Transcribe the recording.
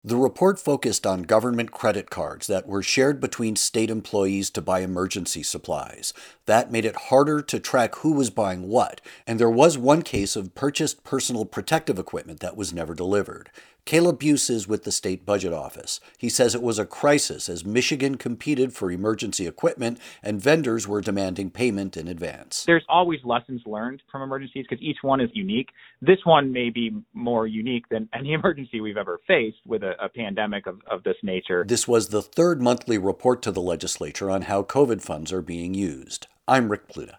The report focused on government credit cards that were shared between state employees to buy emergency supplies. That made it harder to track who was buying what, and there was one case of purchased personal protective equipment that was never delivered. Caleb Buse is with the state budget office. He says it was a crisis as Michigan competed for emergency equipment and vendors were demanding payment in advance. There's always lessons learned from emergencies because each one is unique. This one may be more unique than any emergency we've ever faced with a pandemic of this nature. This was the third monthly report to the legislature on how COVID funds are being used. I'm Rick Pluta.